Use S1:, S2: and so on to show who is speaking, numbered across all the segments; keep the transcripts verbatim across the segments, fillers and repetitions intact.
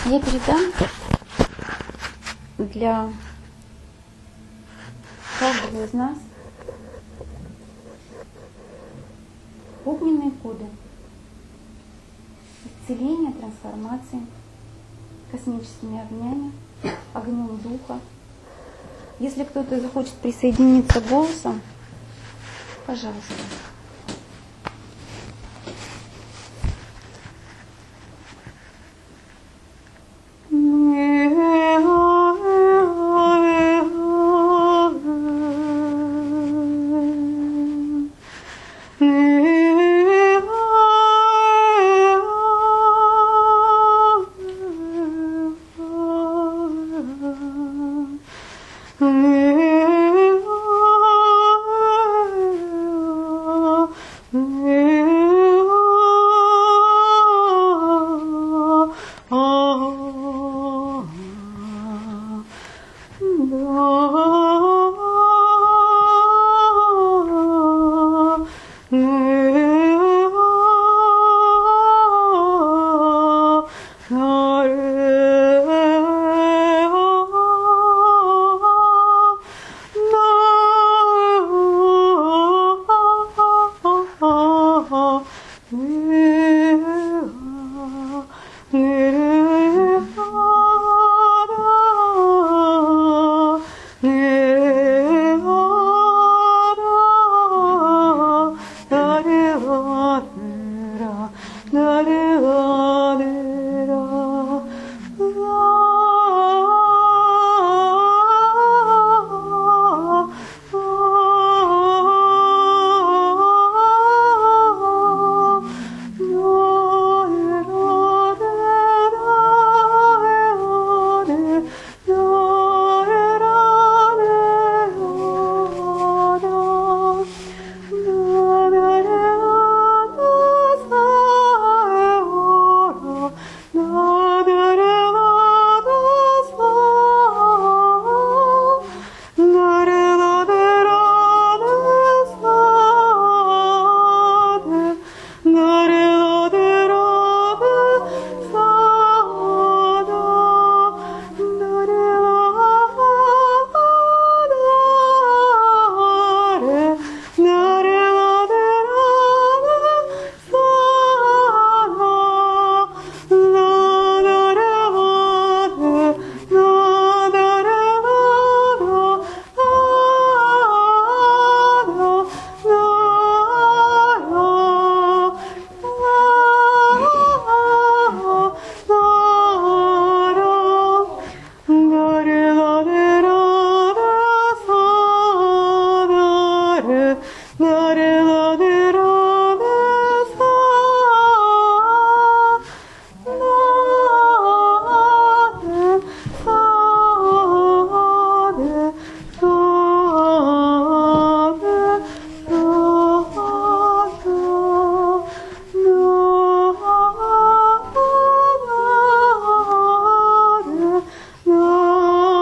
S1: Я передам для каждого из нас огненные коды исцеления, трансформации, космическими огнями, огнем духа. Если кто-то захочет присоединиться голосом, пожалуйста.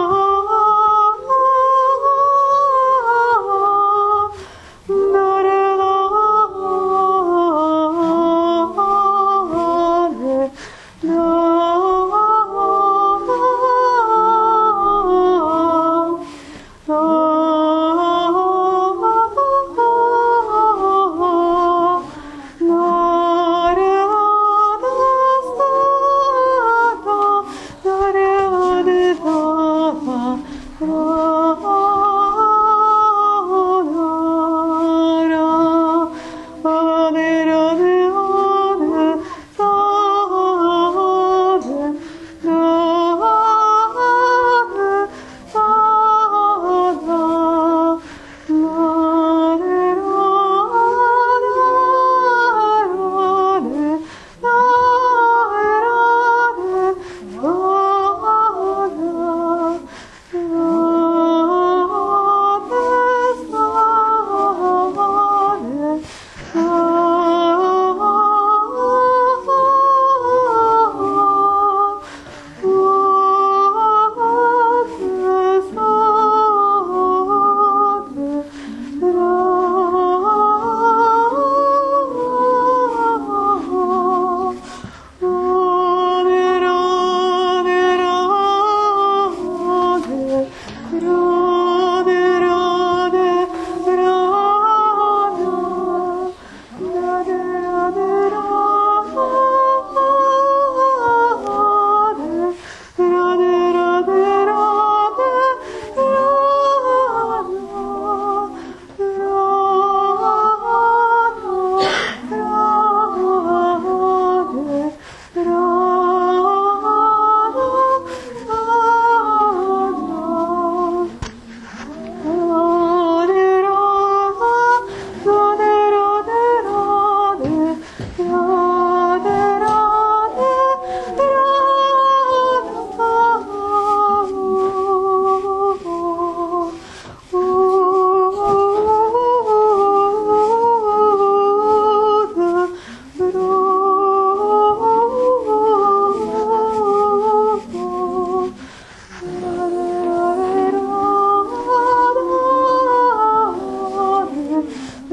S2: Da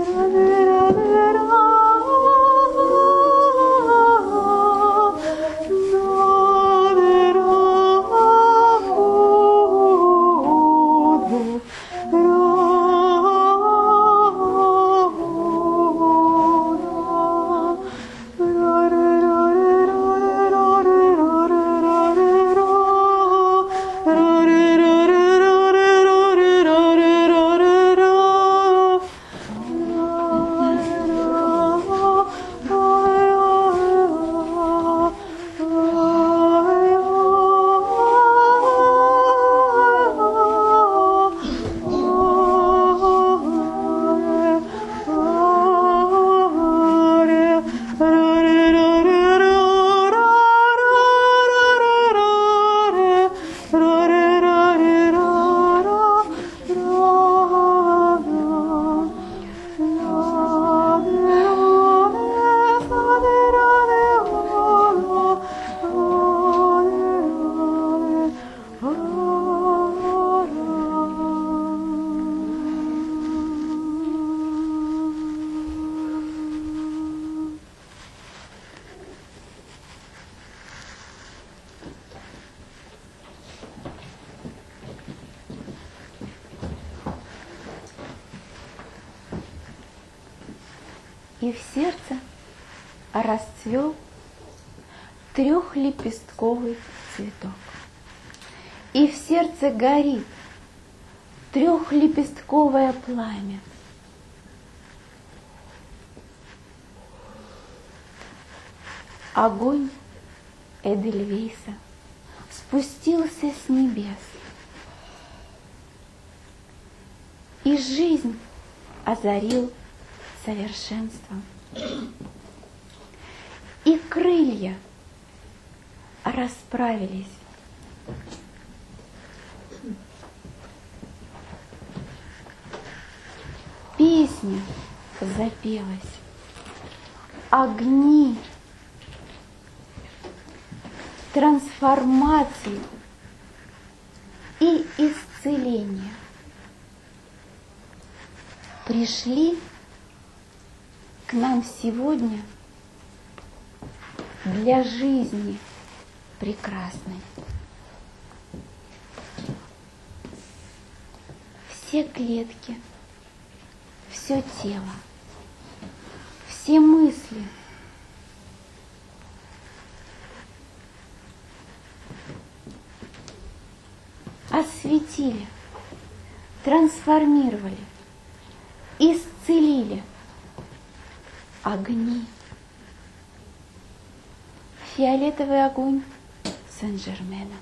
S1: И в сердце расцвел трехлепестковый цветок. И в сердце горит трехлепестковое пламя. Огонь Эдельвейса спустился с небес, и жизнь озарил совершенством. И крылья расправились. Песня запелась. Огни трансформации и исцеления пришли к нам сегодня для жизни прекрасной. Все клетки, все тело, все мысли осветили, трансформировали, исцелили огни. Фиолетовый огонь Сен-Жермена,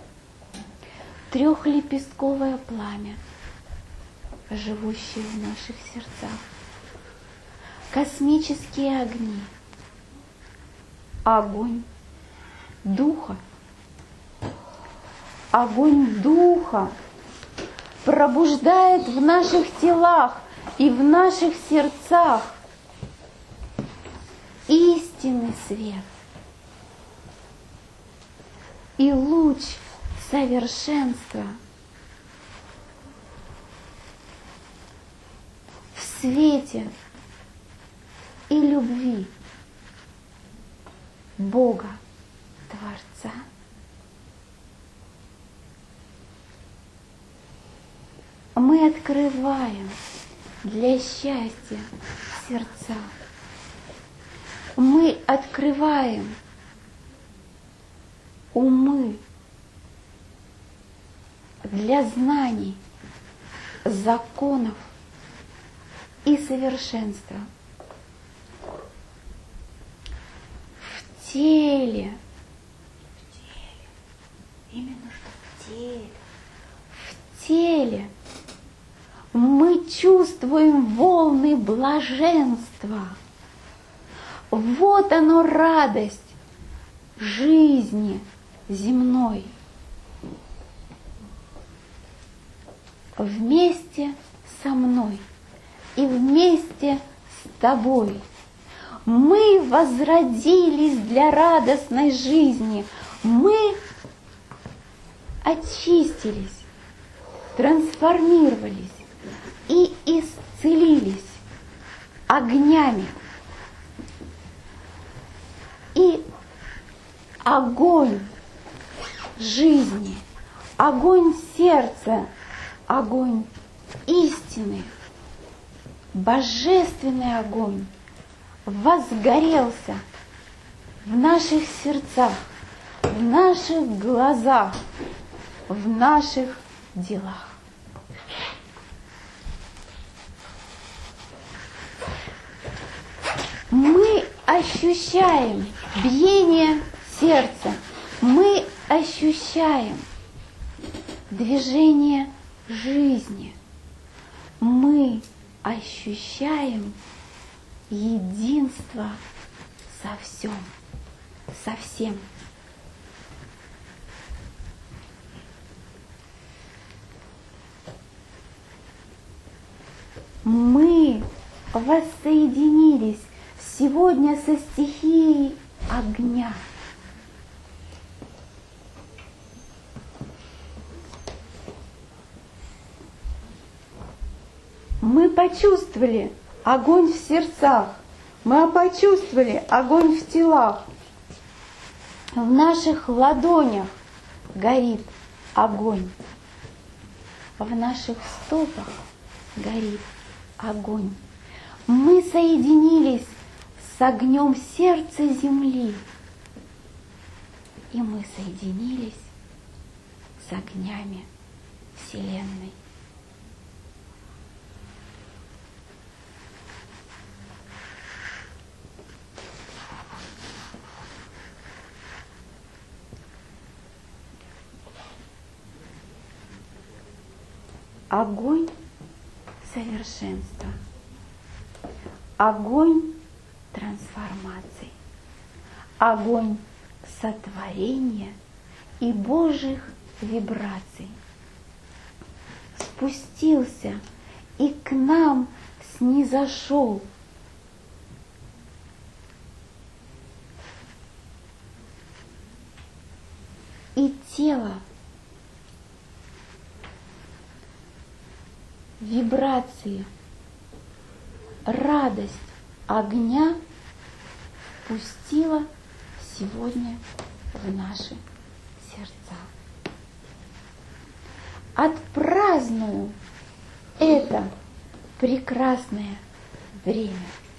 S1: трехлепестковое пламя, живущее в наших сердцах, космические огни, огонь Духа. Огонь Духа пробуждает в наших телах и в наших сердцах истинный свет и луч совершенства в свете и любви Бога Творца. Мы открываем для счастья сердца. Мы открываем умы для знаний, законов и совершенства. В теле, в теле, именно что в теле, в теле мы чувствуем волны блаженства. Вот оно, радость жизни земной. Вместе со мной и вместе с тобой мы возродились для радостной жизни. Мы очистились, трансформировались и исцелились огнями. И огонь жизни, огонь сердца, огонь истины, божественный огонь возгорелся в наших сердцах, в наших глазах, в наших делах. Мы ощущаем биение сердца, мы ощущаем движение жизни, мы ощущаем единство со всем, со всем. Мы воссоединились сегодня со стихией огня. Мы почувствовали огонь в сердцах, мы почувствовали огонь в телах. В наших ладонях горит огонь, в наших стопах горит огонь. Мы соединились с огнем сердца земли, и мы соединились с огнями Вселенной. Огонь совершенства, огонь трансформации, огонь сотворения и Божьих вибраций спустился и к нам снизошел. И тело, вибрации, радость огня пустила сегодня в наши сердца. Отпразднуем это прекрасное время.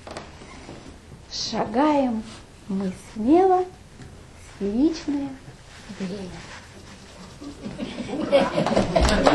S1: Шагаем мы смело в вечное время.